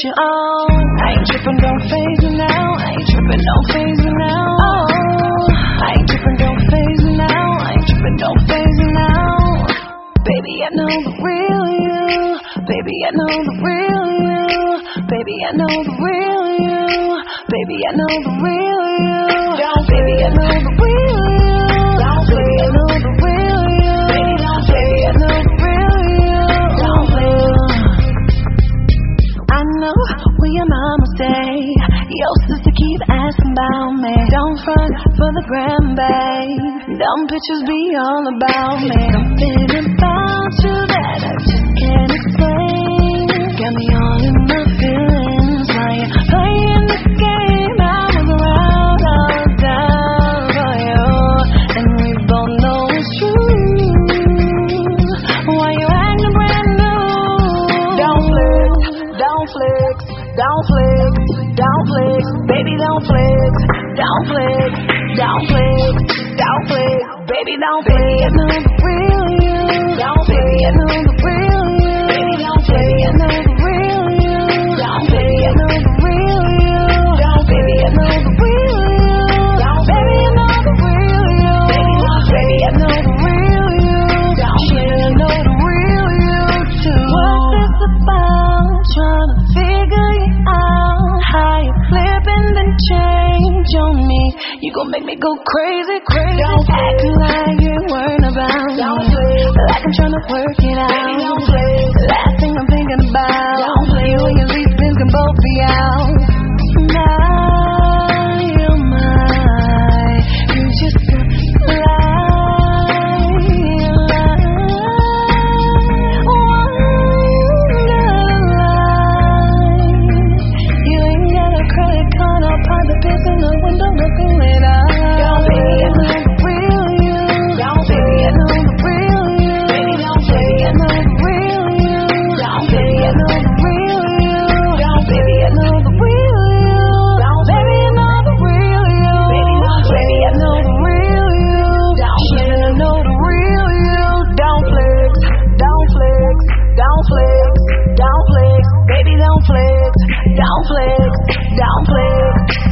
you on. I ain't trippin', don't phase me now. I ain't trippin', don't phase me now. Oh, I ain't trippin', don't phase me now. I ain't trippin', don't phase me now. Baby, I know the real you. Baby, I know the real you. Baby, I know the real you. Baby, I know the real you. Baby, I know the real you. Baby, I know the real you. Baby, I know the real you. I know where your mama stay. Your sister keep asking about me. Don't front for the gram, babe. Dumb pictures be all about me. Something about you that I just can't explain. Got me all in my feelings while you're playing this game. I was around all the time for you, and we both know it's true. Why you acting brand new? Don't flex, don't flex, don't flex, don't flex, baby, don't flex, don't flex, don't flex, don't flex, baby, don't flex. Baby, I know the real you. Don't baby, I know the real you. Baby, don't baby, I know the real you. Don't baby, I know the real you. Don't baby, I know the real you. Don't baby, I know the real you. Baby, I know the real you. Don't baby, I know the real you too. What's this about? Trying to figure you out. How you flipping then change on me. You gon' make me go crazy, crazy. Acting like you weren't about me. Like I'm trying to work it out. Last thing I'm thinking about, you and your reasons can both be out. Now you're mine. You just lie. You ain't got a credit card or private piss in the window looking lit up. Baby, I know the real you. Baby, I know the real you. Baby, I know the real you. Baby, I know the real you. Baby, I know the real you. Baby, I know the real you. Baby, I know the real you. Baby, I know the real you. Don't flex, don't flex, don't flex, don't flex. Baby, don't flex, don't flex, don't flex.